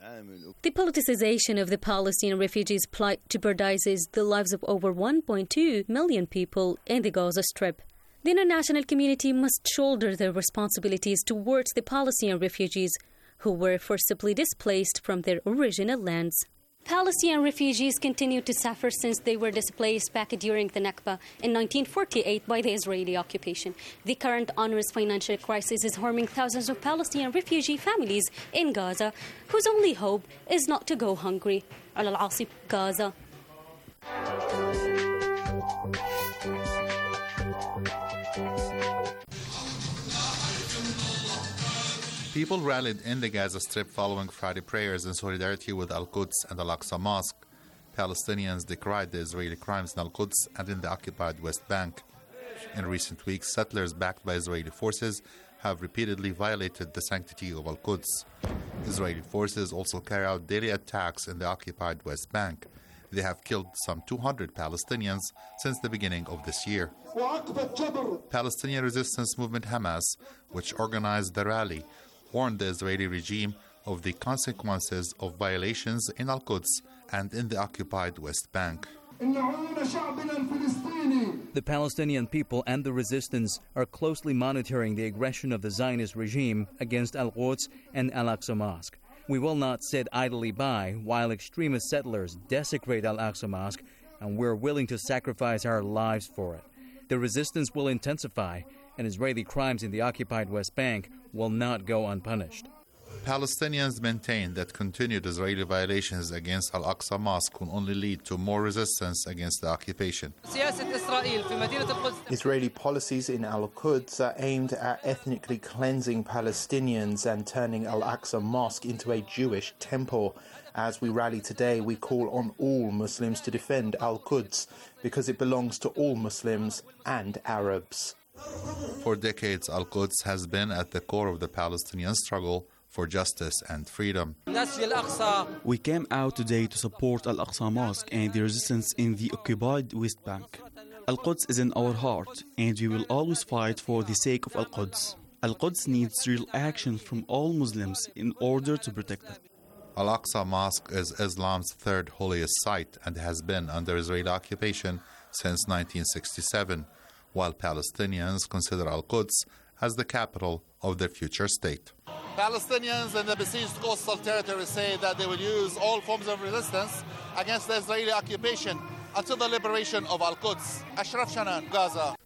The politicization of the Palestinian refugees' plight jeopardizes the lives of over 1.2 million people in the Gaza Strip. The international community must shoulder their responsibilities towards the Palestinian refugees who were forcibly displaced from their original lands. Palestinian refugees continue to suffer since they were displaced back during the Nakba in 1948 by the Israeli occupation. The current onerous financial crisis is harming thousands of Palestinian refugee families in Gaza, whose only hope is not to go hungry. Al-Asif, Gaza. People rallied in the Gaza Strip following Friday prayers in solidarity with Al-Quds and Al-Aqsa Mosque. Palestinians decried the Israeli crimes in Al-Quds and in the occupied West Bank. In recent weeks, settlers backed by Israeli forces have repeatedly violated the sanctity of Al-Quds. Israeli forces also carry out daily attacks in the occupied West Bank. They have killed some 200 Palestinians since the beginning of this year. Palestinian resistance movement Hamas, which organized the rally, warned the Israeli regime of the consequences of violations in Al-Quds and in the occupied West Bank. The Palestinian people and the resistance are closely monitoring the aggression of the Zionist regime against Al-Quds and Al-Aqsa Mosque. We will not sit idly by while extremist settlers desecrate Al-Aqsa Mosque, and we're willing to sacrifice our lives for it. The resistance will intensify, and Israeli crimes in the occupied West Bank will not go unpunished. Palestinians maintain that continued Israeli violations against Al-Aqsa Mosque will only lead to more resistance against the occupation. Israeli policies in Al-Quds are aimed at ethnically cleansing Palestinians and turning Al-Aqsa Mosque into a Jewish temple. As we rally today, we call on all Muslims to defend Al-Quds because it belongs to all Muslims and Arabs. For decades, Al-Quds has been at the core of the Palestinian struggle for justice and freedom. We came out today to support Al-Aqsa Mosque and the resistance in the occupied West Bank. Al-Quds is in our heart, and we will always fight for the sake of Al-Quds. Al-Quds needs real action from all Muslims in order to protect it. Al-Aqsa Mosque is Islam's third holiest site and has been under Israeli occupation since 1967, while Palestinians consider Al-Quds as the capital of their future state. Palestinians in the besieged coastal territory say that they will use all forms of resistance against the Israeli occupation until the liberation of Al-Quds. Ashraf Shanan, Gaza.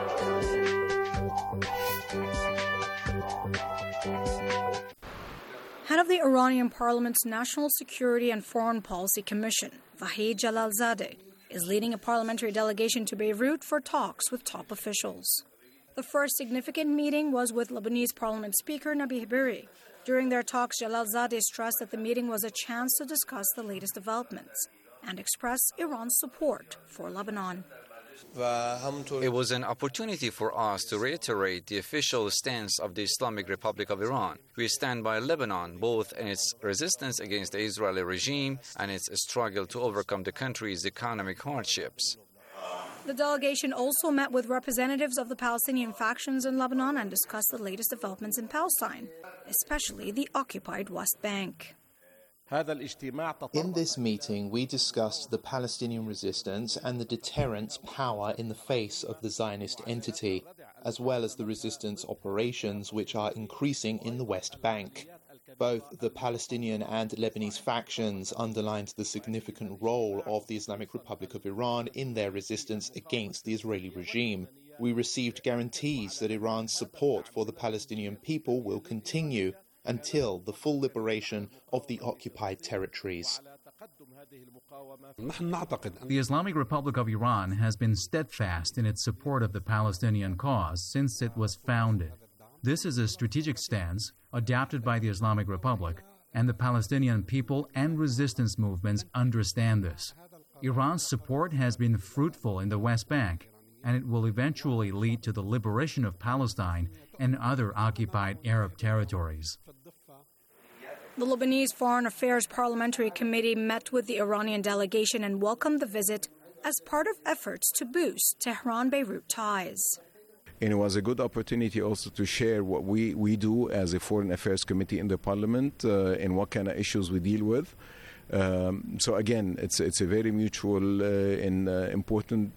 Head of the Iranian Parliament's National Security and Foreign Policy Commission, Vahid Jalalzadeh, is leading a parliamentary delegation to Beirut for talks with top officials. The first significant meeting was with Lebanese Parliament Speaker Nabih Berri. During their talks, Jalalzadeh stressed that the meeting was a chance to discuss the latest developments and express Iran's support for Lebanon. It was an opportunity for us to reiterate the official stance of the Islamic Republic of Iran. We stand by Lebanon, both in its resistance against the Israeli regime and its struggle to overcome the country's economic hardships. The delegation also met with representatives of the Palestinian factions in Lebanon and discussed the latest developments in Palestine, especially the occupied West Bank. In this meeting, we discussed the Palestinian resistance and the deterrent power in the face of the Zionist entity, as well as the resistance operations which are increasing in the West Bank. Both the Palestinian and Lebanese factions underlined the significant role of the Islamic Republic of Iran in their resistance against the Israeli regime. We received guarantees that Iran's support for the Palestinian people will continue until the full liberation of the occupied territories. The Islamic Republic of Iran has been steadfast in its support of the Palestinian cause since it was founded. This is a strategic stance adopted by the Islamic Republic, and the Palestinian people and resistance movements understand this. Iran's support has been fruitful in the West Bank, and it will eventually lead to the liberation of Palestine and other occupied Arab territories. The Lebanese Foreign Affairs Parliamentary Committee met with the Iranian delegation and welcomed the visit as part of efforts to boost Tehran-Beirut ties. And it was a good opportunity also to share what we do as a Foreign Affairs Committee in the Parliament and what kind of issues we deal with. So again, it's a very mutual and important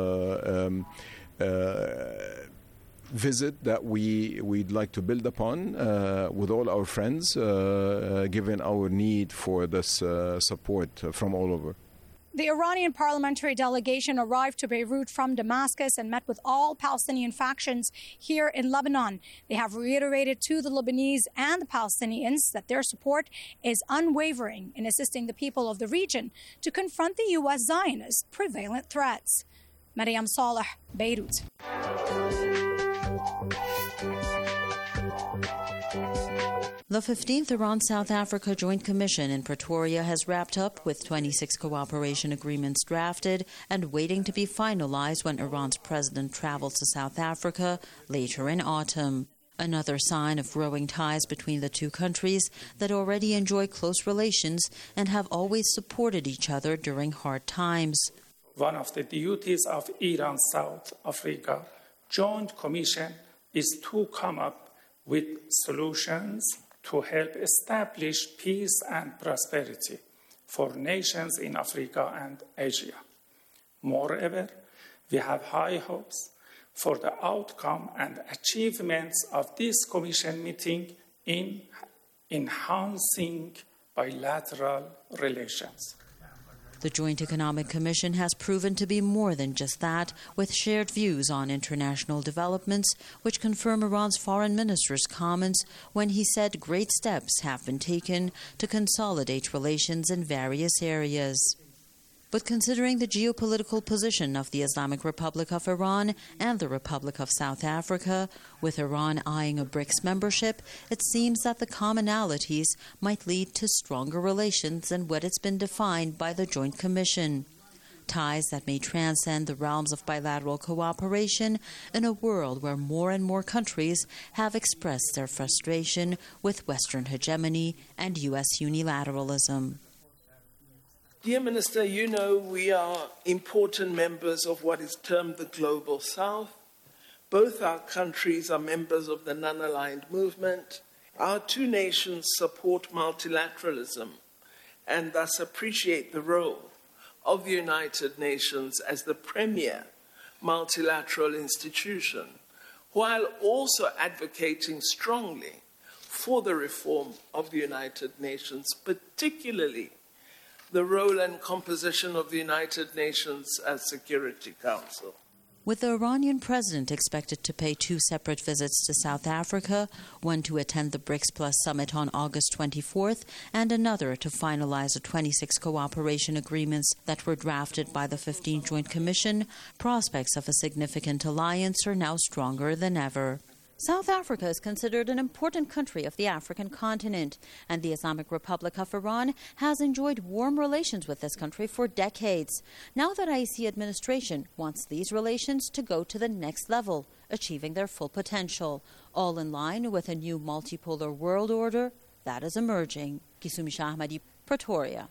visit that we'd like to build upon with all our friends, given our need for this support from all over. The Iranian parliamentary delegation arrived to Beirut from Damascus and met with all Palestinian factions here in Lebanon. They have reiterated to the Lebanese and the Palestinians that their support is unwavering in assisting the people of the region to confront the U.S. Zionist prevalent threats. Mariam Saleh, Beirut. The 15th Iran-South Africa Joint Commission in Pretoria has wrapped up with 26 cooperation agreements drafted and waiting to be finalized when Iran's president travels to South Africa later in autumn. Another sign of growing ties between the two countries that already enjoy close relations and have always supported each other during hard times. One of the duties of Iran-South Africa Joint Commission is to come up with solutions to help establish peace and prosperity for nations in Africa and Asia. Moreover, we have high hopes for the outcome and achievements of this Commission meeting in enhancing bilateral relations. The Joint Economic Commission has proven to be more than just that, with shared views on international developments, which confirm Iran's foreign minister's comments when he said great steps have been taken to consolidate relations in various areas. But considering the geopolitical position of the Islamic Republic of Iran and the Republic of South Africa, with Iran eyeing a BRICS membership, it seems that the commonalities might lead to stronger relations than what has been defined by the Joint Commission. Ties that may transcend the realms of bilateral cooperation in a world where more and more countries have expressed their frustration with Western hegemony and U.S. unilateralism. Dear Minister, you know we are important members of what is termed the Global South. Both our countries are members of the Non-Aligned Movement. Our two nations support multilateralism and thus appreciate the role of the United Nations as the premier multilateral institution, while also advocating strongly for the reform of the United Nations, particularly the role and composition of the United Nations as Security Council. With the Iranian president expected to pay two separate visits to South Africa, one to attend the BRICS Plus summit on August 24th and another to finalize the 26 cooperation agreements that were drafted by the 15th Joint Commission, prospects of a significant alliance are now stronger than ever. South Africa is considered an important country of the African continent, and the Islamic Republic of Iran has enjoyed warm relations with this country for decades. Now that IEC administration wants these relations to go to the next level, achieving their full potential, all in line with a new multipolar world order that is emerging. Kisumi Shah Ahmadi, Pretoria.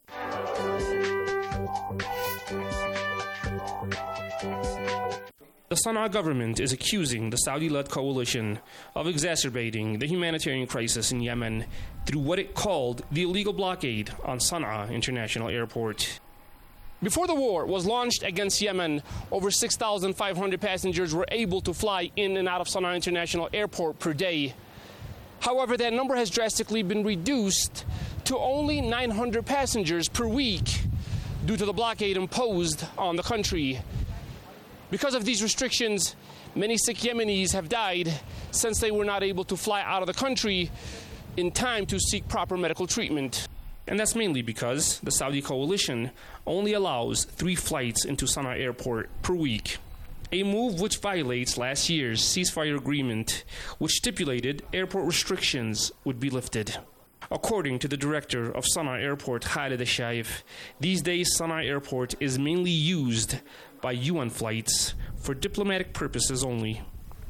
The Sana'a government is accusing the Saudi-led coalition of exacerbating the humanitarian crisis in Yemen through what it called the illegal blockade on Sana'a International Airport. Before the war was launched against Yemen, over 6,500 passengers were able to fly in and out of Sana'a International Airport per day. However, that number has drastically been reduced to only 900 passengers per week due to the blockade imposed on the country. Because of these restrictions, many sick Yemenis have died since they were not able to fly out of the country in time to seek proper medical treatment. And that's mainly because the Saudi coalition only allows 3 flights into Sana'a Airport per week, a move which violates last year's ceasefire agreement, which stipulated airport restrictions would be lifted. According to the director of Sana'a Airport, Khalid Al-Shaif, these days Sana'a Airport is mainly used by UN flights for diplomatic purposes only.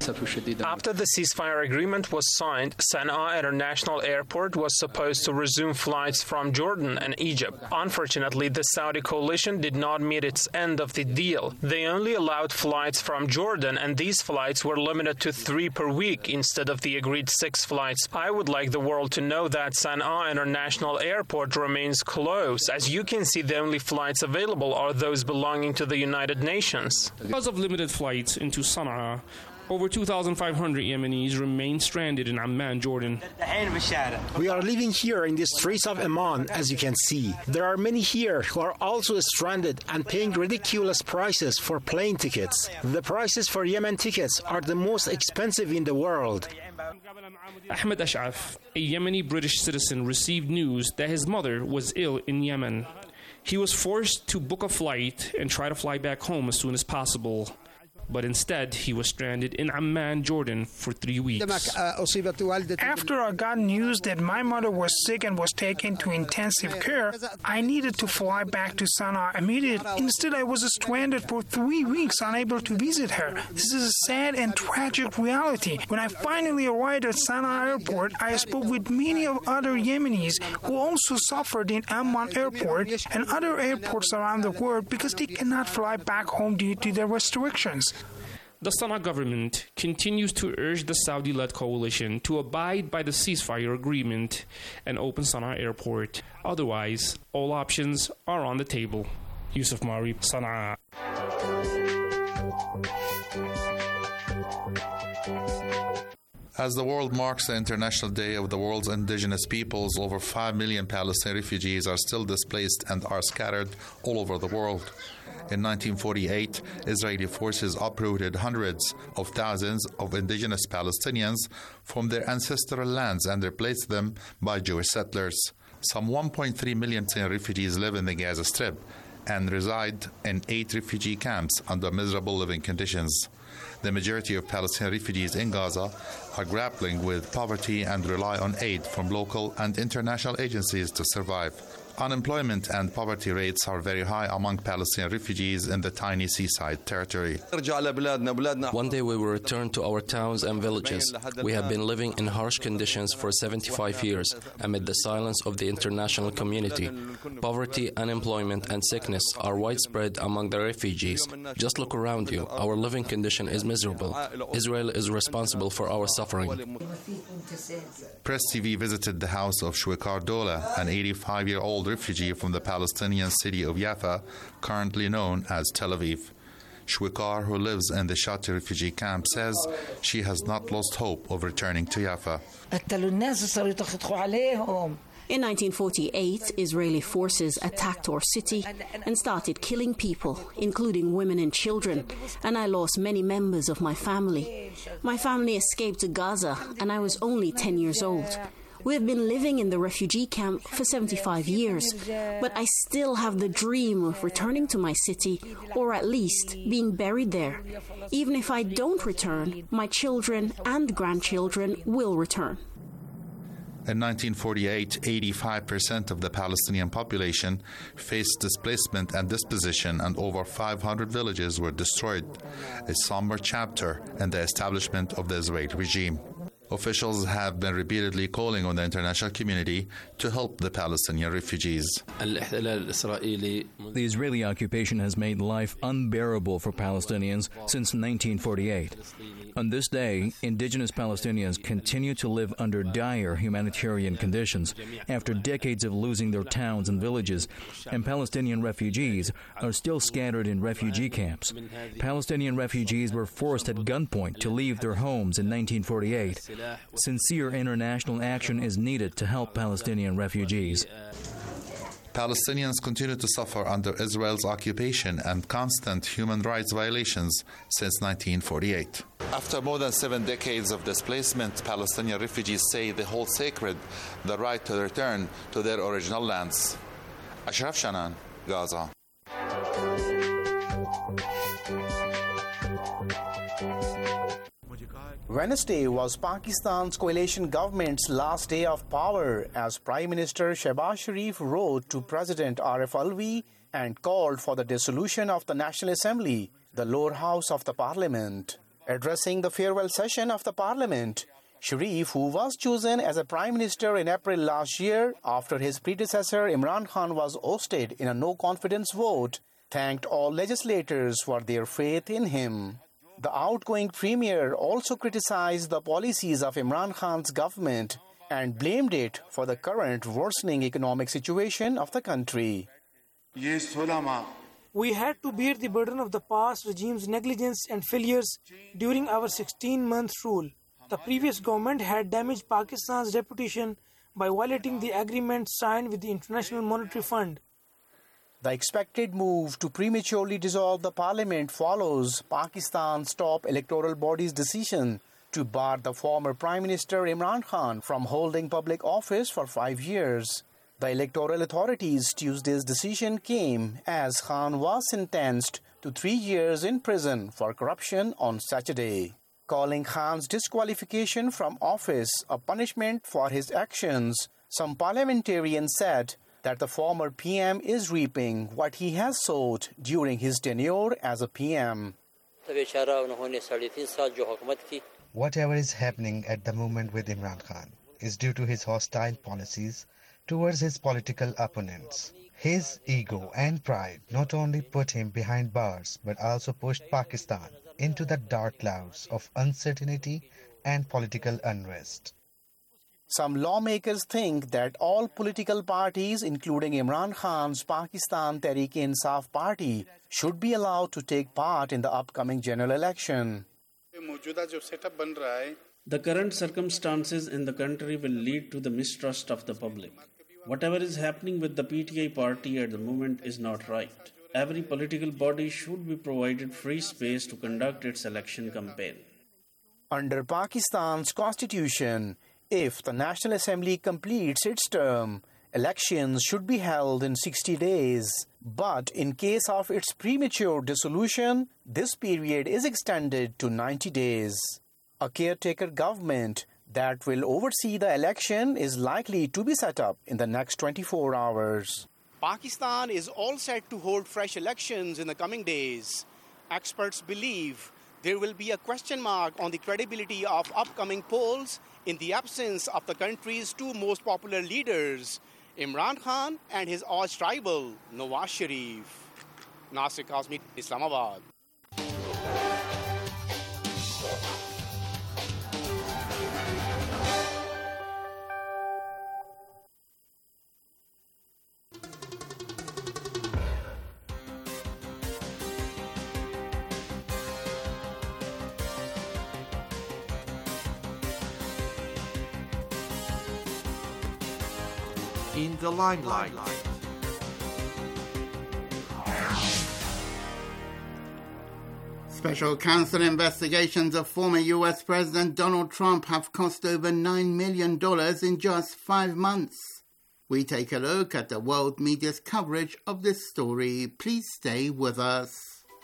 After the ceasefire agreement was signed, Sana'a International Airport was supposed to resume flights from Jordan and Egypt. Unfortunately, the Saudi coalition did not meet its end of the deal. They only allowed flights from Jordan, and these flights were limited to 3 per week instead of the agreed 6 flights. I would like the world to know that Sana'a International Airport remains closed. As you can see, the only flights available are those belonging to the United Nations. Because of limited flights into Sana'a, over 2,500 Yemenis remain stranded in Amman, Jordan. We are living here in the streets of Amman, as you can see. There are many here who are also stranded and paying ridiculous prices for plane tickets. The prices for Yemen tickets are the most expensive in the world. Ahmed Ash'af, a Yemeni British citizen, received news that his mother was ill in Yemen. He was forced to book a flight and try to fly back home as soon as possible. But instead, he was stranded in Amman, Jordan for 3 weeks. After I got news that my mother was sick and was taken to intensive care, I needed to fly back to Sana'a immediately. Instead, I was stranded for 3 weeks, unable to visit her. This is a sad and tragic reality. When I finally arrived at Sana'a airport, I spoke with many of other Yemenis who also suffered in Amman airport and other airports around the world because they cannot fly back home due to the restrictions. The Sana'a government continues to urge the Saudi-led coalition to abide by the ceasefire agreement and open Sana'a airport. Otherwise, all options are on the table. Yusuf Mari, Sana'a. As the world marks the International Day of the World's Indigenous Peoples, over 5 million Palestinian refugees are still displaced and are scattered all over the world. In 1948, Israeli forces uprooted hundreds of thousands of indigenous Palestinians from their ancestral lands and replaced them by Jewish settlers. Some 1.3 million refugees live in the Gaza Strip and reside in 8 refugee camps under miserable living conditions. The majority of Palestinian refugees in Gaza are grappling with poverty and rely on aid from local and international agencies to survive. Unemployment and poverty rates are very high among Palestinian refugees in the tiny seaside territory. One day we will return to our towns and villages. We have been living in harsh conditions for 75 years amid the silence of the international community. Poverty, unemployment, and sickness are widespread among the refugees. Just look around you. Our living condition is miserable. Israel is responsible for our suffering. Press TV visited the house of Shwekar Dola, an 85-year-old refugee from the Palestinian city of Jaffa, currently known as Tel Aviv. Shwekar, who lives in the Shati refugee camp, says she has not lost hope of returning to Jaffa. In 1948, Israeli forces attacked our city and started killing people, including women and children, and I lost many members of my family. My family escaped to Gaza, and I was only 10 years old. We have been living in the refugee camp for 75 years, but I still have the dream of returning to my city, or at least being buried there. Even if I don't return, my children and grandchildren will return. In 1948, 85% of the Palestinian population faced displacement and dispossession, and over 500 villages were destroyed, a somber chapter in the establishment of the Israeli regime. Officials have been repeatedly calling on the international community to help the Palestinian refugees. The Israeli occupation has made life unbearable for Palestinians since 1948. On this day, indigenous Palestinians continue to live under dire humanitarian conditions after decades of losing their towns and villages, and Palestinian refugees are still scattered in refugee camps. Palestinian refugees were forced at gunpoint to leave their homes in 1948. Sincere international action is needed to help Palestinian refugees. Palestinians continue to suffer under Israel's occupation and constant human rights violations since 1948. After more than 7 decades of displacement, Palestinian refugees say they hold sacred the right to return to their original lands. Ashraf Shanan, Gaza. Wednesday was Pakistan's coalition government's last day of power as Prime Minister Shehbaz Sharif wrote to President Arif Alvi and called for the dissolution of the National Assembly, the lower house of the parliament. Addressing the farewell session of the parliament, Sharif, who was chosen as a prime minister in April last year after his predecessor Imran Khan was ousted in a no-confidence vote, thanked all legislators for their faith in him. The outgoing premier also criticized the policies of Imran Khan's government and blamed it for the current worsening economic situation of the country. We had to bear the burden of the past regime's negligence and failures during our 16-month rule. The previous government had damaged Pakistan's reputation by violating the agreement signed with the International Monetary Fund. The expected move to prematurely dissolve the parliament follows Pakistan's top electoral body's decision to bar the former Prime Minister Imran Khan from holding public office for 5 years. The electoral authorities' Tuesday's decision came as Khan was sentenced to 3 years in prison for corruption on Saturday. Calling Khan's disqualification from office a punishment for his actions, some parliamentarians said that the former PM is reaping what he has sowed during his tenure as a PM. Whatever is happening at the moment with Imran Khan is due to his hostile policies towards his political opponents. His ego and pride not only put him behind bars but also pushed Pakistan into the dark clouds of uncertainty and political unrest. Some lawmakers think that all political parties, including Imran Khan's Pakistan Tehreek-e-Insaf party, should be allowed to take part in the upcoming general election. The current circumstances in the country will lead to the mistrust of the public. Whatever is happening with the PTI party at the moment is not right. Every political body should be provided free space to conduct its election campaign. Under Pakistan's constitution, if the National Assembly completes its term, elections should be held in 60 days. But in case of its premature dissolution, this period is extended to 90 days. A caretaker government that will oversee the election is likely to be set up in the next 24 hours. Pakistan is all set to hold fresh elections in the coming days. Experts believe there will be a question mark on the credibility of upcoming polls in the absence of the country's two most popular leaders, Imran Khan and his arch-rival, Nawaz Sharif. Nasir Kazmi, Islamabad. In the limelight. Special counsel investigations of former U.S. President Donald Trump have cost over $9 million in just 5 months. We take a look at the world media's coverage of this story. Please stay with us.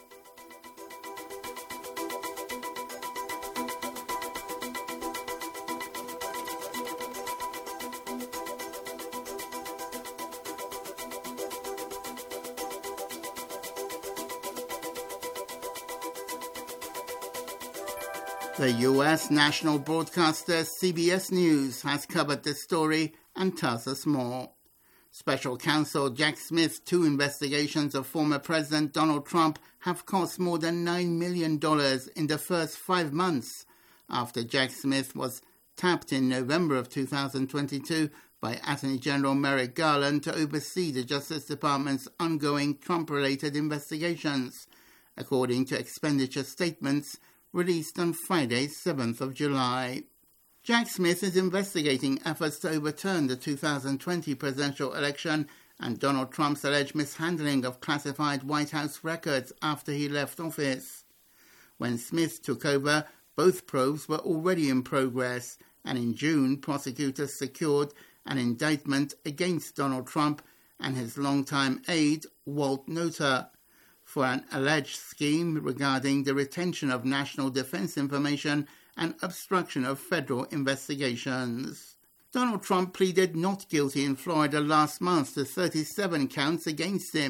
The U.S. national broadcaster CBS News has covered this story and tells us more. Special counsel Jack Smith's 2 investigations of former President Donald Trump have cost more than $9 million in the first 5 months after Jack Smith was tapped in November of 2022 by Attorney General Merrick Garland to oversee the Justice Department's ongoing Trump-related investigations, according to expenditure statements released on Friday, 7th of July. Jack Smith is investigating efforts to overturn the 2020 presidential election and Donald Trump's alleged mishandling of classified White House records after he left office. When Smith took over, both probes were already in progress, and in June, prosecutors secured an indictment against Donald Trump and his longtime aide, Walt Nauta, for an alleged scheme regarding the retention of national defense information and obstruction of federal investigations. Donald Trump pleaded not guilty in Florida last month to 37 counts against him,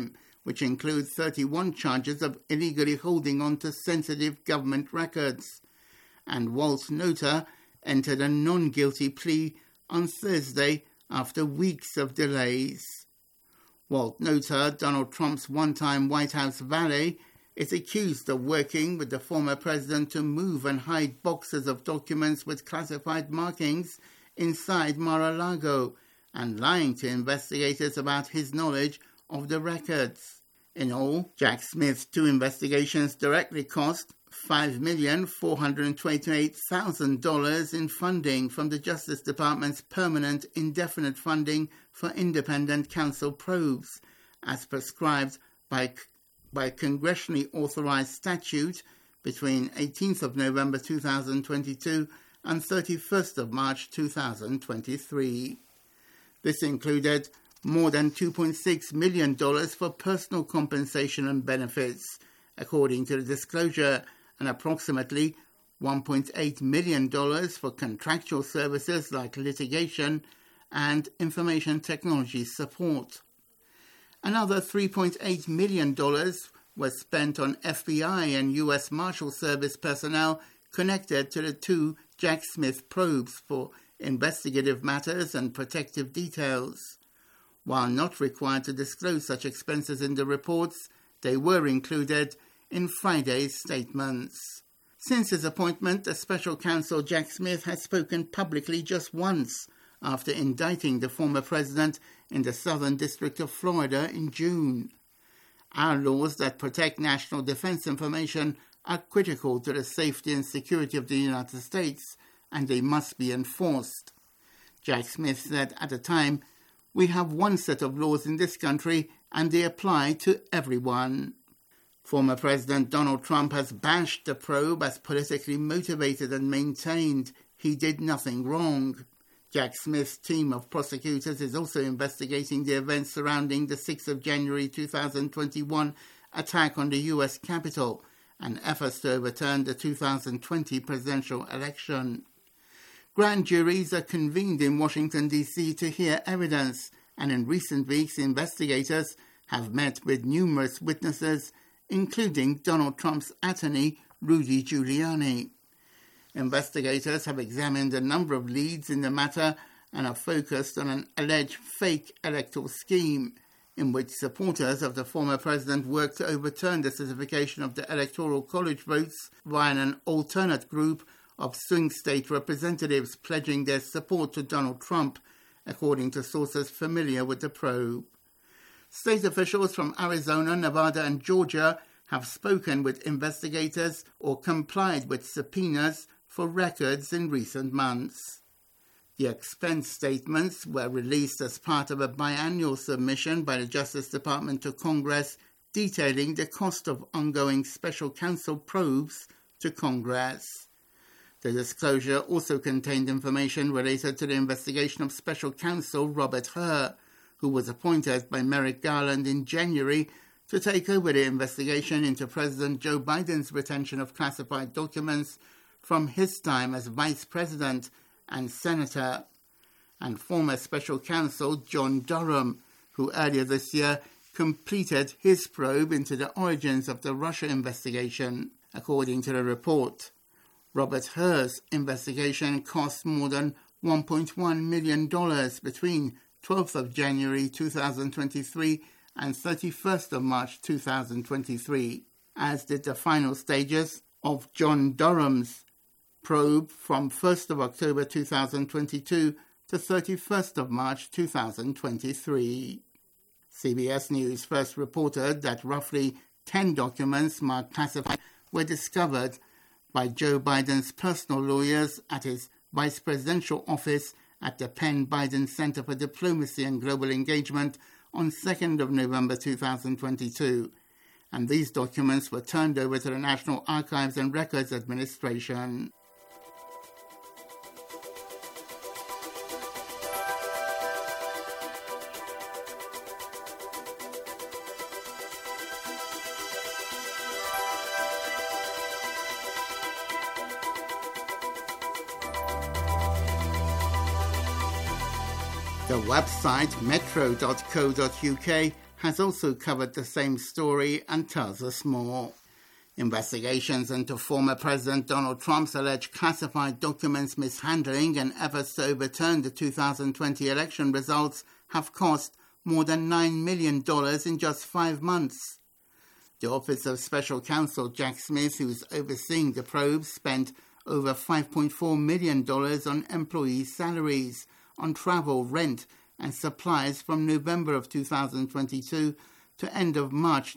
which include 31 charges of illegally holding on to sensitive government records. And Walt Nauta entered a non-guilty plea on Thursday after weeks of delays. Walt Nauta, Donald Trump's one-time White House valet, is accused of working with the former president to move and hide boxes of documents with classified markings inside Mar-a-Lago and lying to investigators about his knowledge of the records. In all, Jack Smith's two investigations directly cost $5,428,000 in funding from the Justice Department's permanent indefinite funding for independent counsel probes, as prescribed by congressionally authorized statute between 18th of November 2022 and 31st of March 2023. This included more than $2.6 million for personal compensation and benefits, according to the disclosure, and approximately $1.8 million for contractual services like litigation and information technology support. Another $3.8 million was spent on FBI and U.S. Marshal Service personnel connected to the two Jack Smith probes for investigative matters and protective details. While not required to disclose such expenses in the reports, they were included in Friday's statements. Since his appointment, the special counsel Jack Smith has spoken publicly just once after indicting the former president in the Southern District of Florida in June. Our laws that protect national defense information are critical to the safety and security of the United States, and they must be enforced. Jack Smith said at the time, "We have one set of laws in this country, and they apply to everyone." Former President Donald Trump has bashed the probe as politically motivated and maintained he did nothing wrong. Jack Smith's team of prosecutors is also investigating the events surrounding the 6th of January 2021 attack on the U.S. Capitol and efforts to overturn the 2020 presidential election. Grand juries are convened in Washington, D.C. to hear evidence, and in recent weeks investigators have met with numerous witnesses, including Donald Trump's attorney, Rudy Giuliani. Investigators have examined a number of leads in the matter and are focused on an alleged fake electoral scheme in which supporters of the former president worked to overturn the certification of the Electoral College votes via an alternate group of swing state representatives pledging their support to Donald Trump, according to sources familiar with the probe. State officials from Arizona, Nevada, and Georgia have spoken with investigators or complied with subpoenas for records in recent months. The expense statements were released as part of a biannual submission by the Justice Department to Congress detailing the cost of ongoing special counsel probes to Congress. The disclosure also contained information related to the investigation of special counsel Robert Hur, who was appointed by Merrick Garland in January to take over the investigation into President Joe Biden's retention of classified documents from his time as Vice President and Senator, and former special counsel John Durham, who earlier this year completed his probe into the origins of the Russia investigation, according to the report. Robert Hur's investigation cost more than $1.1 million between 12th of January 2023 and 31st of March 2023, as did the final stages of John Durham's probe from 1st of October 2022 to 31st of March 2023. CBS News first reported that roughly 10 documents marked classified were discovered by Joe Biden's personal lawyers at his vice presidential office at the Penn Biden Center for Diplomacy and Global Engagement on 2nd of November 2022, and these documents were turned over to the National Archives and Records Administration. The website metro.co.uk has also covered the same story and tells us more. Investigations into former President Donald Trump's alleged classified documents mishandling and efforts to overturn the 2020 election results have cost more than $9 million in just 5 months. The Office of Special Counsel Jack Smith, who is overseeing the probe, spent over $5.4 million on employee salaries, on travel, rent and supplies from November of 2022 to end of March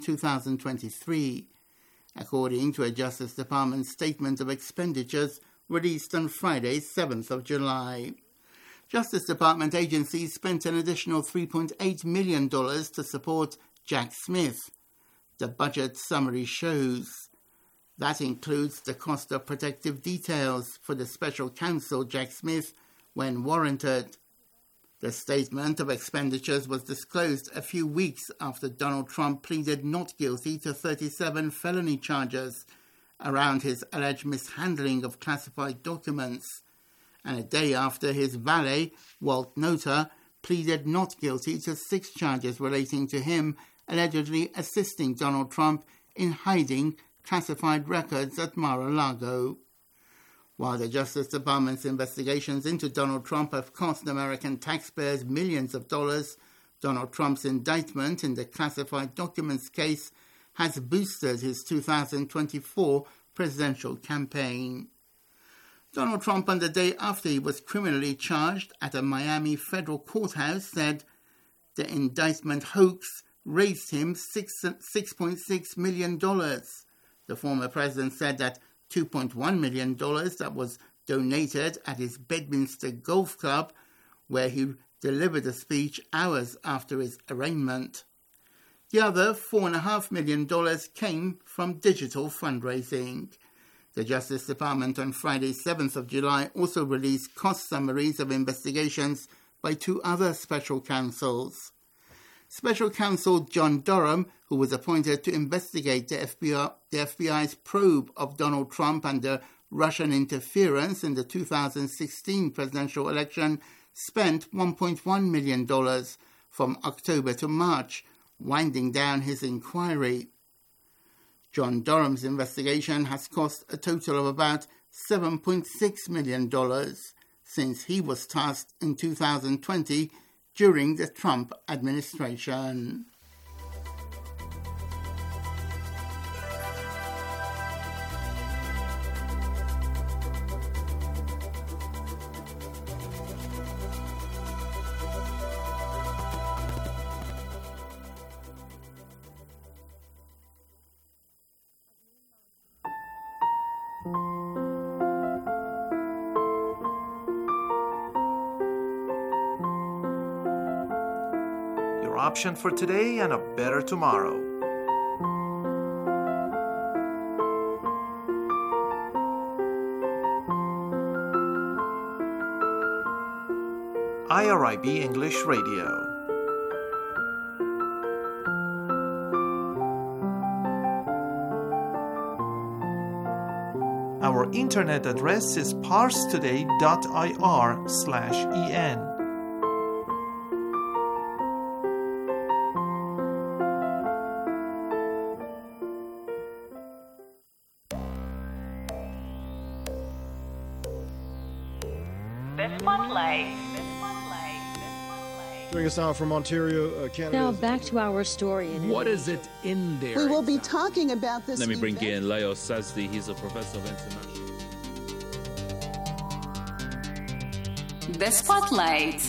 2023. According to a Justice Department statement of expenditures released on Friday, 7th of July. Justice Department agencies spent an additional $3.8 million to support Jack Smith. The budget summary shows. That includes the cost of protective details for the special counsel Jack Smith when warranted. The statement of expenditures was disclosed a few weeks after Donald Trump pleaded not guilty to 37 felony charges around his alleged mishandling of classified documents, and a day after his valet, Walt Nauta, pleaded not guilty to 6 charges relating to him allegedly assisting Donald Trump in hiding classified records at Mar-a-Lago. While the Justice Department's investigations into Donald Trump have cost American taxpayers millions of dollars, Donald Trump's indictment in the classified documents case has boosted his 2024 presidential campaign. Donald Trump, on the day after he was criminally charged at a Miami federal courthouse, said the indictment hoax raised him $6.6 million. The former president said that $2.1 million that was donated at his Bedminster Golf Club, where he delivered a speech hours after his arraignment. The other $4.5 million came from digital fundraising. The Justice Department on Friday, 7th of July, also released cost summaries of investigations by 2 other special counsels. Special Counsel John Durham, who was appointed to investigate the FBI's probe of Donald Trump and the Russian interference in the 2016 presidential election, spent $1.1 million from October to March, winding down his inquiry. John Durham's investigation has cost a total of about $7.6 million since he was tasked in 2020 during the Trump administration. Option for today and a better tomorrow. IRIB English Radio. Our internet address is parstoday.ir/en. Joining us now from Ontario, Canada. Now back to our story. What is it in there? We will be talking about this. Let me bring in Leo Sazdi. He's a professor of international. The Spotlight.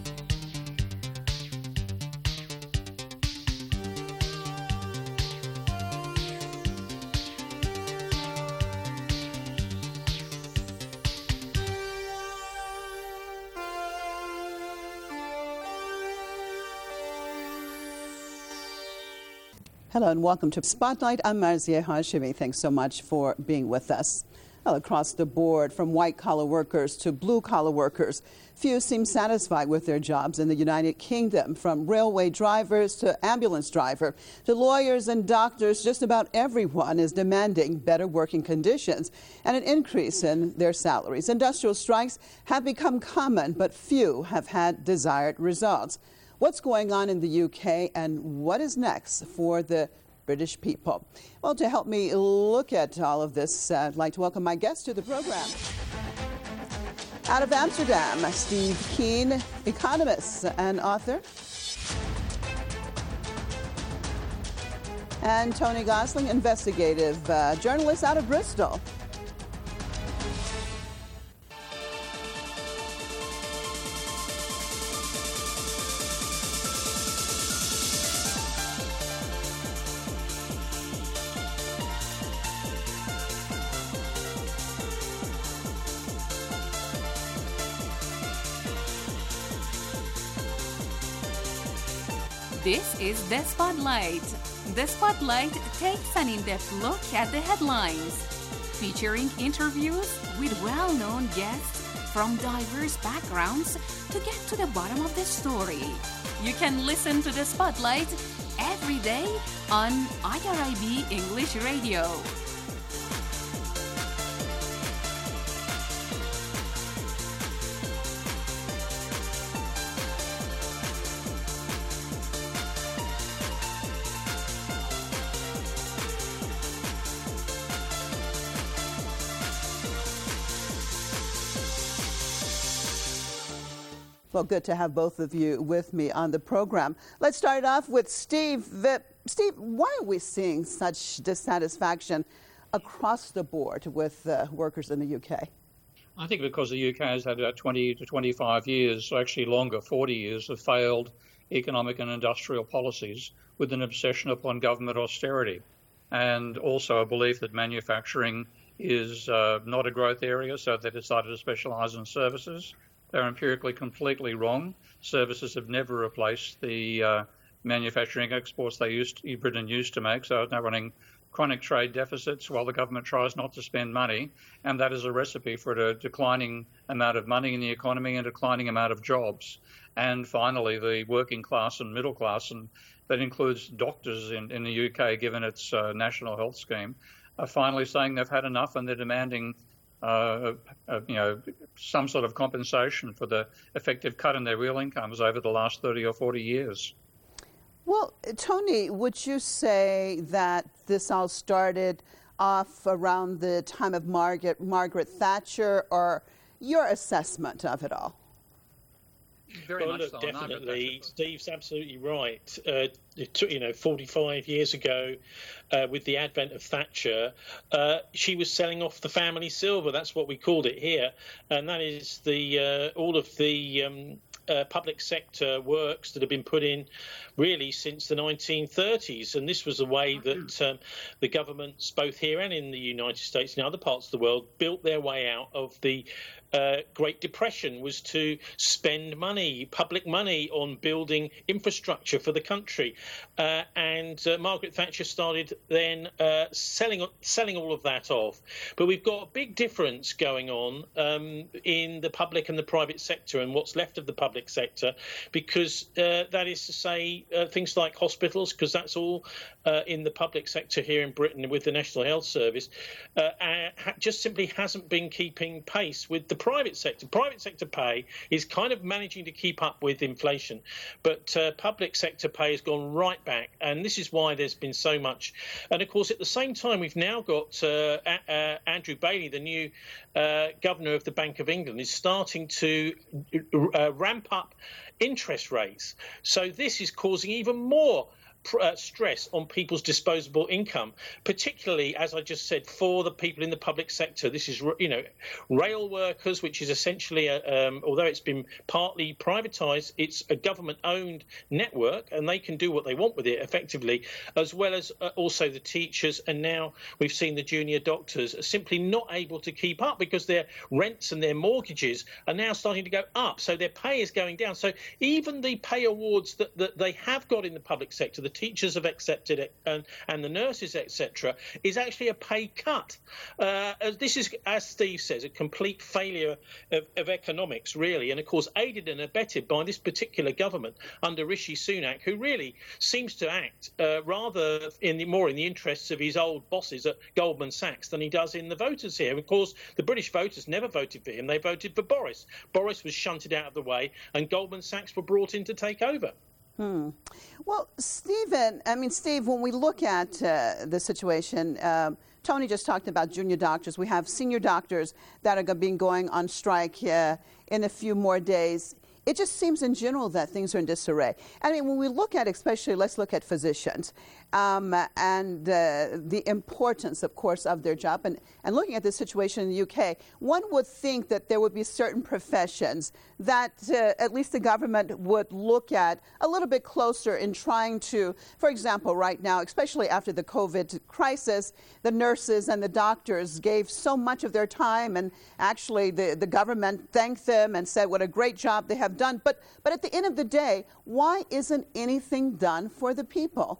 Hello and welcome to Spotlight. I'm Marzieh Hashimi. Thanks so much for being with us. Well, across the board, from white-collar workers to blue-collar workers, few seem satisfied with their jobs in the United Kingdom. From railway drivers to ambulance driver to lawyers and doctors, just about everyone is demanding better working conditions and an increase in their salaries. Industrial strikes have become common, but few have had desired results. what's going on in the UK and what is next for the British people. Well, to help me look at all of this, I'd like to welcome my guest to the program. Out of Amsterdam, Steve Keen, economist and author. And Tony Gosling, investigative journalist out of Bristol. This is The Spotlight. The Spotlight takes an in-depth look at the headlines, featuring interviews with well-known guests from diverse backgrounds to get to the bottom of the story. You can listen to The Spotlight every day on IRIB English Radio. Well, good to have both of you with me on the program. Let's start off with Steve. Steve, why are we seeing such dissatisfaction across the board with workers in the UK? I think because the UK has had about 20 to 25 years, or actually longer, 40 years, of failed economic and industrial policies with an obsession upon government austerity, and also a belief that manufacturing is not a growth area, so they decided to specialise in services. They're empirically completely wrong. Services have never replaced the manufacturing exports Britain used to make, so they're running chronic trade deficits while the government tries not to spend money, and that is a recipe for a declining amount of money in the economy and a declining amount of jobs. And finally, the working class and middle class, and that includes doctors in the UK, given its national health scheme, are finally saying they've had enough and they're demanding some sort of compensation for the effective cut in their real incomes over the last 30 or 40 years. Well, Tony, would you say that this all started off around the time of Margaret Thatcher, or your assessment of it all? Very much so. Definitely. Steve's absolutely right. It took, 45 years ago, with the advent of Thatcher, she was selling off the family silver. That's what we called it here, and that is all of the public sector works that have been put in really since the 1930s. And this was a way that the governments, both here and in the United States and other parts of the world, built their way out of the Great Depression, was to spend money, public money, on building infrastructure for the country. And Margaret Thatcher started then selling all of that off. But we've got a big difference going on in the public and the private sector and what's left of the public sector, because that is to say things like hospitals, because that's all in the public sector here in Britain with the National Health Service, just simply hasn't been keeping pace with the private sector. Private sector pay is kind of managing to keep up with inflation, but public sector pay has gone right back, and this is why there's been so much. And of course, at the same time, we've now got Andrew Bailey, the new governor of the Bank of England, is starting to ramp up interest rates. So this is causing even more stress on people's disposable income, particularly, as I just said, for the people in the public sector. This is, rail workers, which is essentially, although it's been partly privatised, it's a government-owned network, and they can do what they want with it effectively, as well as also the teachers. And now we've seen the junior doctors are simply not able to keep up because their rents and their mortgages are now starting to go up. So their pay is going down. So even the pay awards that they have got in the public sector, the teachers have accepted it and the nurses, etc., is actually a pay cut. This is, as Steve says, a complete failure of economics, really, and of course aided and abetted by this particular government under Rishi Sunak, who really seems to act rather more in the interests of his old bosses at Goldman Sachs than he does in the voters here. Of course, the British voters never voted for him. They voted for Boris. Boris was shunted out of the way, and Goldman Sachs were brought in to take over. Well, Steve, when we look at the situation, Tony just talked about junior doctors. We have senior doctors that are going on strike in a few more days. It just seems in general that things are in disarray. I mean, when we look at, let's look at physicians and the importance, of course, of their job. And looking at this situation in the UK, one would think that there would be certain professions that at least the government would look at a little bit closer in trying to, for example, right now, especially after the COVID crisis, the nurses and the doctors gave so much of their time, and actually the government thanked them and said what a great job they have done. But at the end of the day, why isn't anything done for the people?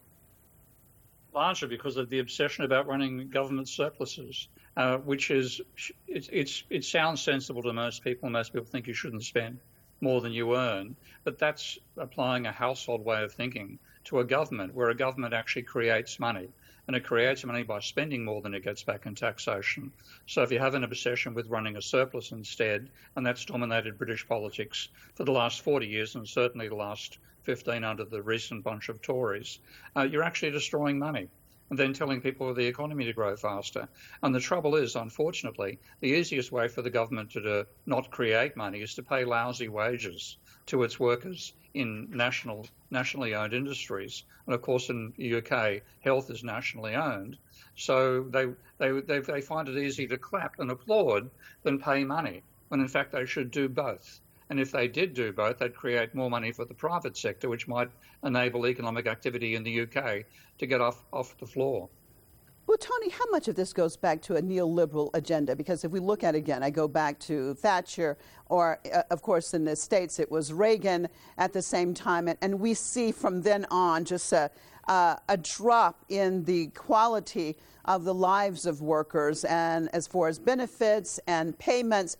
Largely because of the obsession about running government surpluses, which is, it sounds sensible to most people. Most people think you shouldn't spend more than you earn, but that's applying a household way of thinking to a government, where a government actually creates money. And it creates money by spending more than it gets back in taxation. So if you have an obsession with running a surplus instead, and that's dominated British politics for the last 40 years and certainly the last 15 under the recent bunch of Tories, you're actually destroying money and then telling people the economy to grow faster. And the trouble is, unfortunately, the easiest way for the government to not create money is to pay lousy wages to its workers in nationally owned industries. And of course, in the UK, health is nationally owned. So they find it easier to clap and applaud than pay money, when in fact they should do both. And if they did do both, they'd create more money for the private sector, which might enable economic activity in the UK to get off the floor. Well, Tony, how much of this goes back to a neoliberal agenda? Because if we look at, again, I go back to Thatcher, or, of course, in the States, it was Reagan at the same time. And we see from then on just a drop in the quality of the lives of workers, and as far as benefits and payments.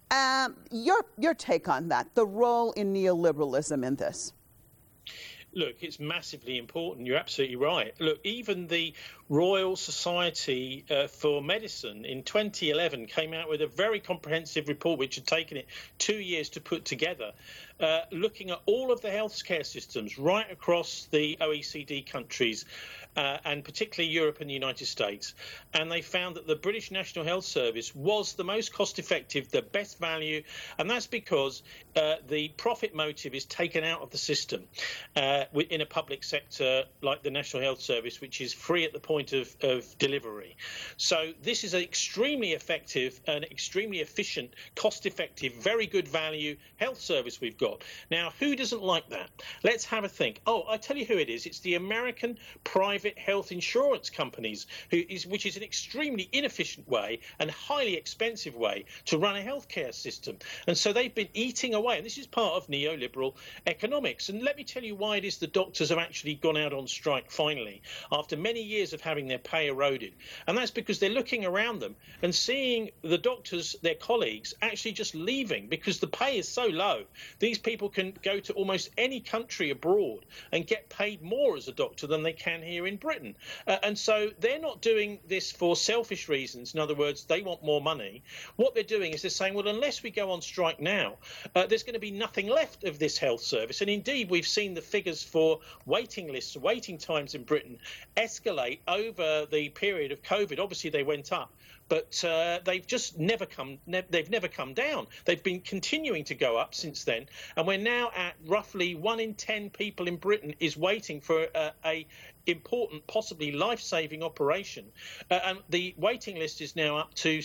Your take on that, the role in neoliberalism in this? Look, it's massively important. You're absolutely right. Look, even the Royal Society for Medicine in 2011 came out with a very comprehensive report, which had taken it 2 years to put together, looking at all of the healthcare systems right across the OECD countries, and particularly Europe and the United States. And they found that the British National Health Service was the most cost-effective, the best value, and that's because the profit motive is taken out of the system in a public sector like the National Health Service, which is free at the point of delivery. So this is an extremely effective and extremely efficient, cost-effective, very good value health service we've got. Now, who doesn't like that? Let's have a think. Oh, I tell you who it is. It's the American private health insurance companies, which is an extremely inefficient way and highly expensive way to run a healthcare system. And so they've been eating away. And this is part of neoliberal economics. And let me tell you why it is the doctors have actually gone out on strike finally, after many years of having their pay eroded. And that's because they're looking around them and seeing the doctors, their colleagues, actually just leaving because the pay is so low. These people can go to almost any country abroad and get paid more as a doctor than they can here in Britain. And so they're not doing this for selfish reasons. In other words, they want more money. What they're doing is they're saying, well, unless we go on strike now, there's going to be nothing left of this health service. And indeed, we've seen the figures for waiting lists, waiting times in Britain escalate over the period of COVID. Obviously, they went up, but they've just never come down. They've been continuing to go up since then, and we're now at roughly 1 in 10 people in Britain is waiting for a important, possibly life-saving operation. And the waiting list is now up to over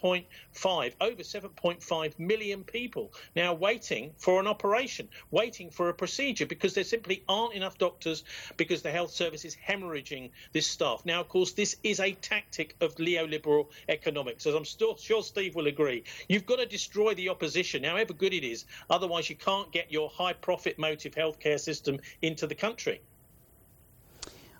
7.5 million people now waiting for an operation, waiting for a procedure, because there simply aren't enough doctors, because the health service is hemorrhaging this staff. Now, of course, this is a tactic of neoliberal economics, as I'm sure Steve will agree. You've got to destroy the opposition, however good it is. Otherwise, you can't get your high-profit motive healthcare system into the country.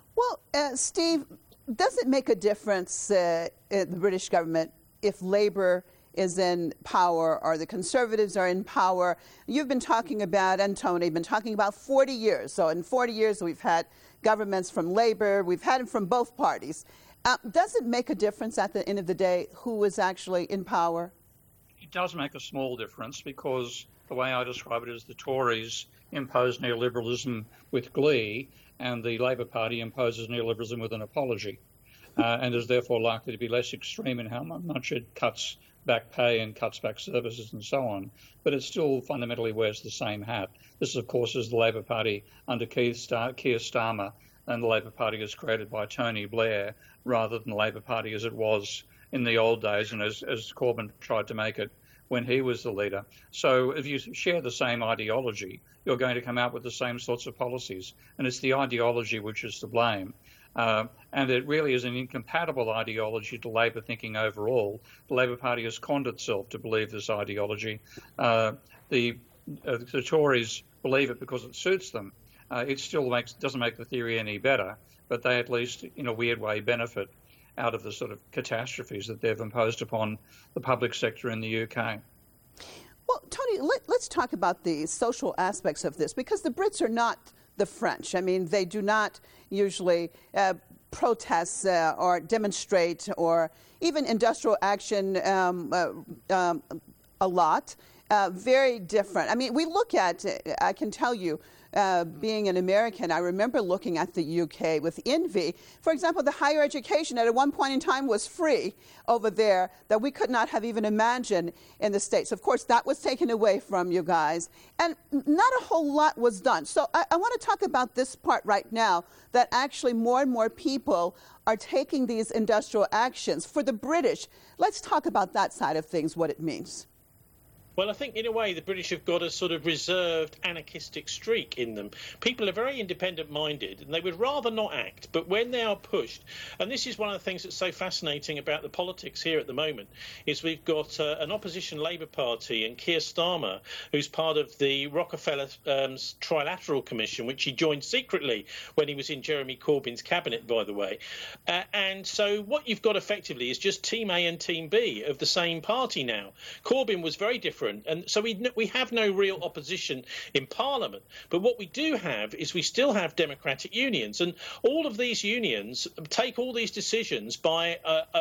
Well, Steve, does it make a difference in the British government if Labour is in power or the Conservatives are in power? You've been talking about, and Tony, been talking about 40 years. So in 40 years, we've had governments from Labour. We've had them from both parties. Does it make a difference at the end of the day who is actually in power? It does make a small difference, because the way I describe it is the Tories impose neoliberalism with glee, and the Labour Party imposes neoliberalism with an apology, and is therefore likely to be less extreme in how much it cuts back pay and cuts back services and so on. But it still fundamentally wears the same hat. This, of course, is the Labour Party under Keir Starmer, and the Labour Party is created by Tony Blair, rather than the Labour Party as it was in the old days and as Corbyn tried to make it when he was the leader. So if you share the same ideology, you're going to come out with the same sorts of policies. And it's the ideology which is to blame. And it really is an incompatible ideology to Labor thinking overall. The Labor Party has conned itself to believe this ideology. The Tories believe it because it suits them. It still doesn't make the theory any better, but they at least, in a weird way, benefit out of the sort of catastrophes that they've imposed upon the public sector in the UK. Well, Tony, let's talk about the social aspects of this, because the Brits are not the French. I mean, they do not usually protest or demonstrate or even industrial action a lot. Very different. I mean, we look at, I can tell you, being an American, I remember looking at the UK with envy. For example, the higher education at one point in time was free over there that we could not have even imagined in the States. Of course, that was taken away from you guys, and not a whole lot was done. So I want to talk about this part right now, that actually more and more people are taking these industrial actions. For the British, let's talk about that side of things, what it means. Well, I think in a way the British have got a sort of reserved anarchistic streak in them. People are very independent-minded and they would rather not act, but when they are pushed, and this is one of the things that's so fascinating about the politics here at the moment, is we've got an opposition Labour Party and Keir Starmer, who's part of the Rockefeller Trilateral Commission, which he joined secretly when he was in Jeremy Corbyn's cabinet, by the way. And so what you've got effectively is just Team A and Team B of the same party now. Corbyn was very different. And so we have no real opposition in Parliament. But what we do have is we still have democratic unions. And all of these unions take all these decisions by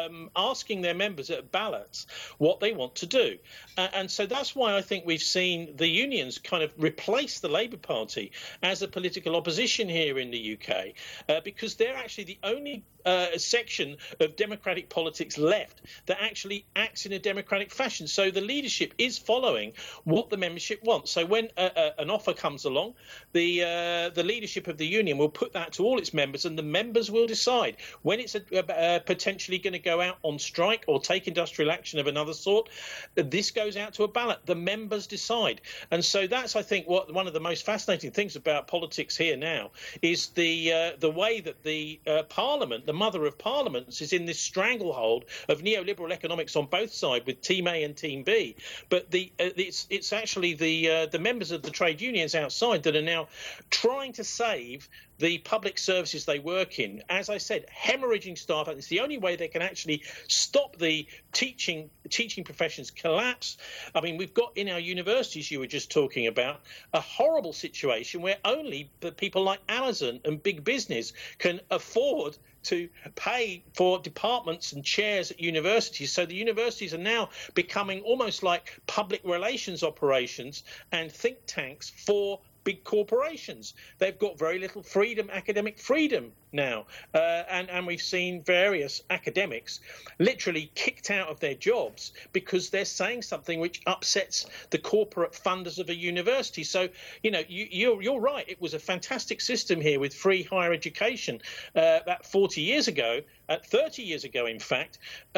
asking their members at ballots what they want to do. And so that's why I think we've seen the unions kind of replace the Labour Party as a political opposition here in the UK, because they're actually the only section of democratic politics left that actually acts in a democratic fashion. So the leadership is following what the membership wants. So when an offer comes along, the leadership of the union will put that to all its members, and the members will decide when it's potentially going to go out on strike or take industrial action of another sort. This goes out to a ballot. The members decide. And so that's, I think, what one of the most fascinating things about politics here now is the way that the Parliament, the mother of parliaments, is in this stranglehold of neoliberal economics on both sides with Team A and Team B. But it's actually the members of the trade unions outside that are now trying to save the public services they work in. As I said, hemorrhaging staff. It's the only way they can actually stop the teaching professions collapse. I mean, we've got in our universities, you were just talking about, a horrible situation where only the people like Amazon and big business can afford to pay for departments and chairs at universities. So the universities are now becoming almost like public relations operations and think tanks for big corporations. They've got very little freedom, academic freedom now. And we've seen various academics literally kicked out of their jobs because they're saying something which upsets the corporate funders of a university. So, you know, you're right. It was a fantastic system here with free higher education about 40 years ago, 30 years ago, in fact.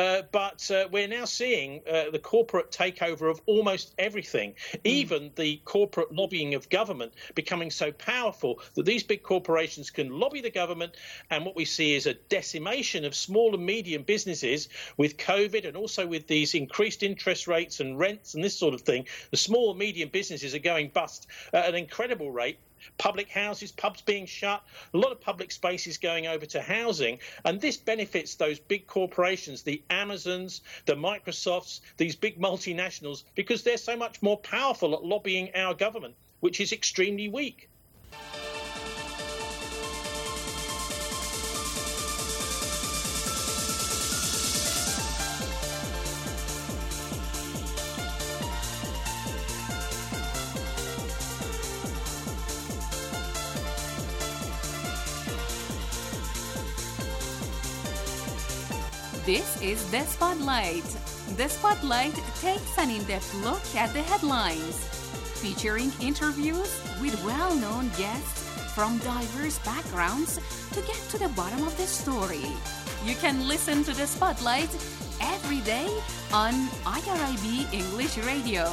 But we're now seeing the corporate takeover of almost everything, even the corporate lobbying of government government becoming so powerful that these big corporations can lobby the government, and what we see is a decimation of small and medium businesses with COVID and also with these increased interest rates and rents and this sort of thing. The small and medium businesses are going bust at an incredible rate. Public houses, pubs being shut, a lot of public spaces going over to housing. And this benefits those big corporations, the Amazons, the Microsofts, these big multinationals, because they're so much more powerful at lobbying our government, which is extremely weak. This is The Spotlight. The Spotlight takes an in-depth look at the headlines, featuring interviews with well-known guests from diverse backgrounds to get to the bottom of the story. You can listen to The Spotlight every day on IRIB English Radio.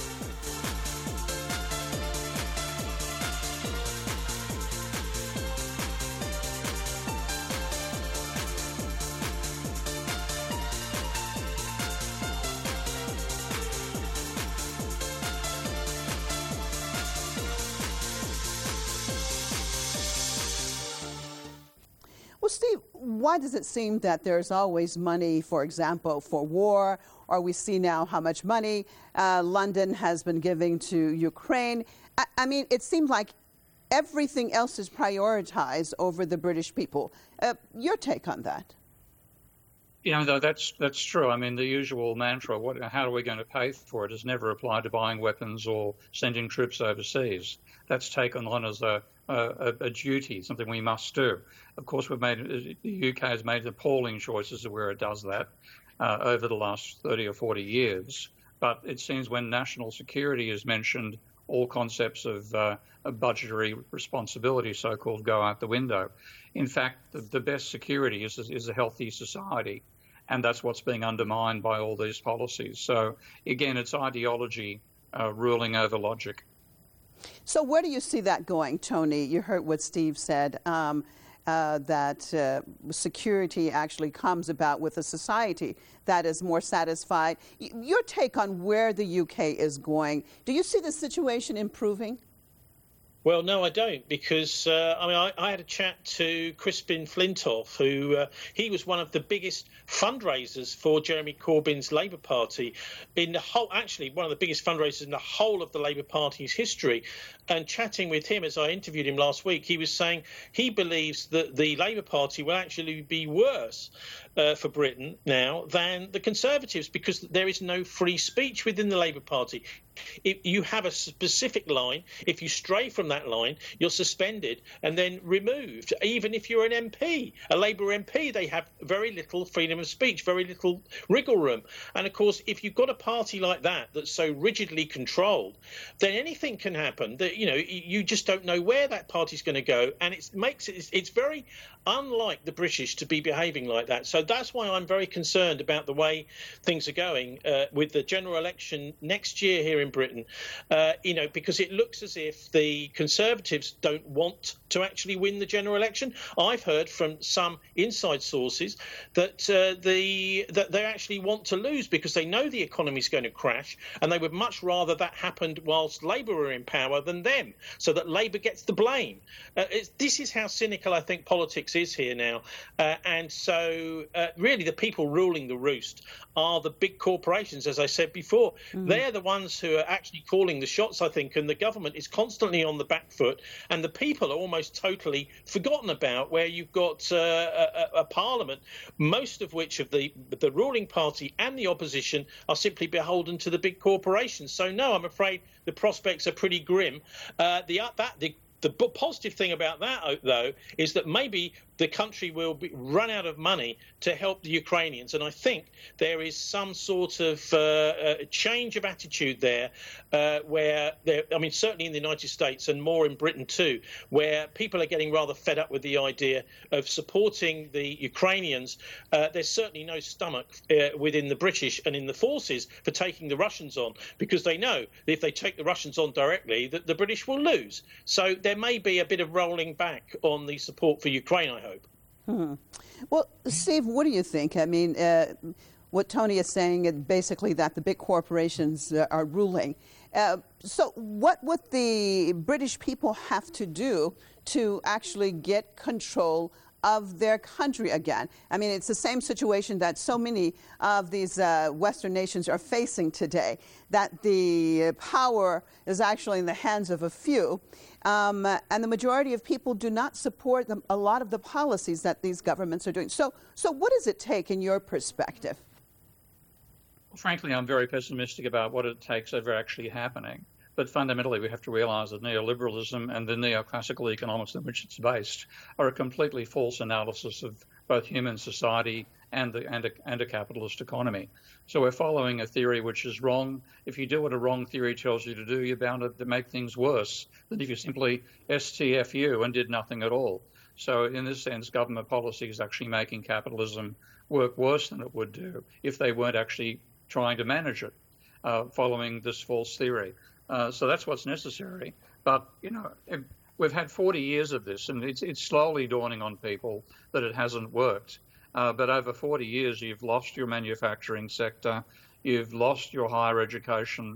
Well, Steve, why does it seem that there's always money, for example, for war, or we see now how much money London has been giving to Ukraine? I mean, it seems like everything else is prioritized over the British people. Your take on that? Yeah, no, that's true. I mean, the usual mantra, how are we going to pay for it, has never applied to buying weapons or sending troops overseas. That's taken on as a duty, something we must do. Of course, the UK has made appalling choices of where it does that over the last 30 or 40 years. But it seems when national security is mentioned, all concepts of budgetary responsibility, so-called, go out the window. In fact, the best security is a healthy society, and that's what's being undermined by all these policies. So, again, it's ideology ruling over logic. So where do you see that going, Tony? You heard what Steve said, that security actually comes about with a society that is more satisfied. Your take on where the UK is going, do you see the situation improving? Well, no, I don't, because I had a chat to Crispin Flintoff, who he was one of the biggest fundraisers for Jeremy Corbyn's Labour Party in the whole, actually one of the biggest fundraisers in the whole of the Labour Party's history. And chatting with him as I interviewed him last week, he was saying he believes that the Labour Party will actually be worse for Britain now than the Conservatives, because there is no free speech within the Labour Party. If you have a specific line, if you stray from that line, you're suspended and then removed. Even if you're an MP, a Labour MP, they have very little freedom of speech, very little wriggle room. And of course, if you've got a party like that that's so rigidly controlled, then anything can happen. That you just don't know where that party's going to go, and it's very unlike the British to be behaving like that. So that's why I'm very concerned about the way things are going with the general election next year here in Britain, because it looks as if the Conservatives don't want to actually win the general election. I've heard from some inside sources that they actually want to lose because they know the economy's going to crash, and they would much rather that happened whilst Labour were in power than them, so that Labour gets the blame. This is how cynical I think politics is here now, and so really the people ruling the roost are the big corporations, as I said before. They're the ones who are actually calling the shots, I think, and the government is constantly on the back foot, and the people are almost totally forgotten about, where you've got a parliament, most of which of the ruling party and the opposition are simply beholden to the big corporations. So no, I'm afraid the prospects are pretty grim. The The positive thing about that, though, is that maybe the country will run out of money to help the Ukrainians. And I think there is some sort of change of attitude there where, certainly in the United States and more in Britain too, where people are getting rather fed up with the idea of supporting the Ukrainians. There's certainly no stomach within the British and in the forces for taking the Russians on, because they know that if they take the Russians on directly, that the British will lose. So there may be a bit of rolling back on the support for Ukraine, I hope. Well, Steve, what do you think? I mean, what Tony is saying is basically that the big corporations are ruling. So what would the British people have to do to actually get control of their country again? I mean, it's the same situation that so many of these Western nations are facing today, that the power is actually in the hands of a few. And the majority of people do not support a lot of the policies that these governments are doing. So what does it take in your perspective? Frankly, I'm very pessimistic about what it takes ever actually happening. But fundamentally, we have to realise that neoliberalism and the neoclassical economics on which it's based are a completely false analysis of both human society and a capitalist economy. So we're following a theory which is wrong. If you do what a wrong theory tells you to do, you're bound to make things worse than if you simply STFU and did nothing at all. So in this sense, government policy is actually making capitalism work worse than it would do if they weren't actually trying to manage it, following this false theory. So that's what's necessary. But, we've had 40 years of this, and it's slowly dawning on people that it hasn't worked. But over 40 years, you've lost your manufacturing sector, you've lost your higher education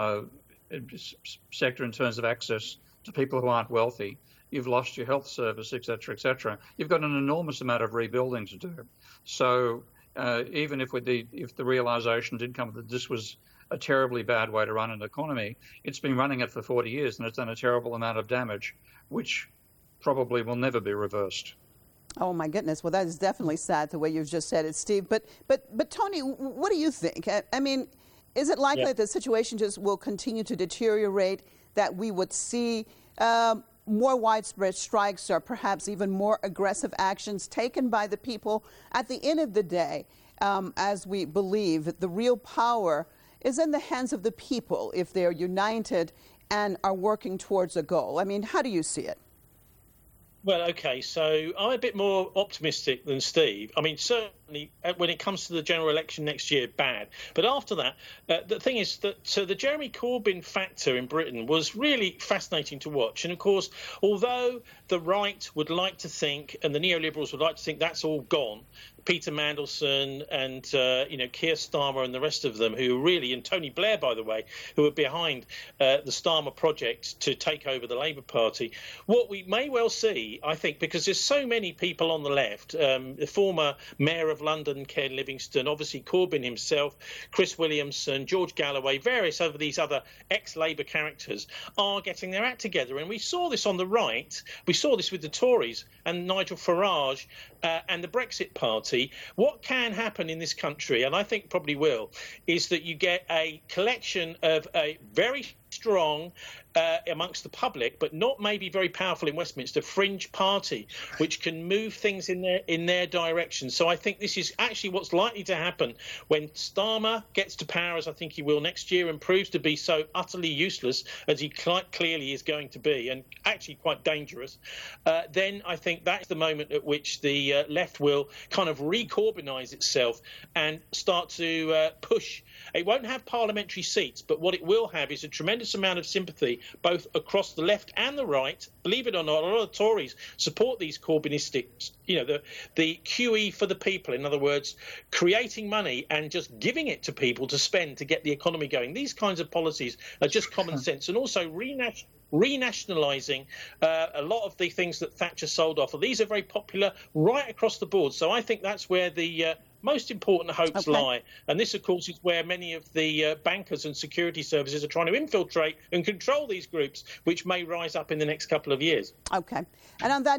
sector in terms of access to people who aren't wealthy. You've lost your health service, et cetera, et cetera. You've got an enormous amount of rebuilding to do. So even if the realisation did come that this was a terribly bad way to run an economy, it's been running it for 40 years and it's done a terrible amount of damage, which probably will never be reversed. Oh, my goodness. Well, that is definitely sad the way you've just said it, Steve. But Tony, what do you think? I mean, is it likely that the situation just will continue to deteriorate, that we would see more widespread strikes or perhaps even more aggressive actions taken by the people? At the end of the day, as we believe, the real power is in the hands of the people if they're united and are working towards a goal. I mean, how do you see it? Well, OK, so I'm a bit more optimistic than Steve. I mean, certainly when it comes to the general election next year, bad. But after that, the thing is that the Jeremy Corbyn factor in Britain was really fascinating to watch. And of course, although the right would like to think and the neoliberals would like to think that's all gone, Peter Mandelson and, Keir Starmer and the rest of them who really, and Tony Blair, by the way, who are behind the Starmer project to take over the Labour Party. What we may well see, I think, because there's so many people on the left, the former Mayor of London, Ken Livingstone, obviously Corbyn himself, Chris Williamson, George Galloway, various of these other ex-Labour characters are getting their act together. And we saw this on the right. We saw this with the Tories and Nigel Farage and the Brexit Party. What can happen in this country, and I think probably will, is that you get a collection of a very strong amongst the public, but not maybe very powerful in Westminster, fringe party, which can move things in their direction. So I think this is actually what's likely to happen when Starmer gets to power, as I think he will next year, and proves to be so utterly useless as he quite clearly is going to be, and actually quite dangerous. Then I think that's the moment at which the left will kind of re-Corbynise itself and start to push. It won't have parliamentary seats, but what it will have is a tremendous amount of sympathy both across the left and the right. Believe it or not, a lot of Tories support these Corbynistic, the QE for the people. In other words, creating money and just giving it to people to spend to get the economy going. These kinds of policies are just common sense, and also renationalising a lot of the things that Thatcher sold off. These are very popular right across the board. So I think that's where the most important hopes lie. And this, of course, is where many of the bankers and security services are trying to infiltrate and control these groups, which may rise up in the next couple of years. OK. And on that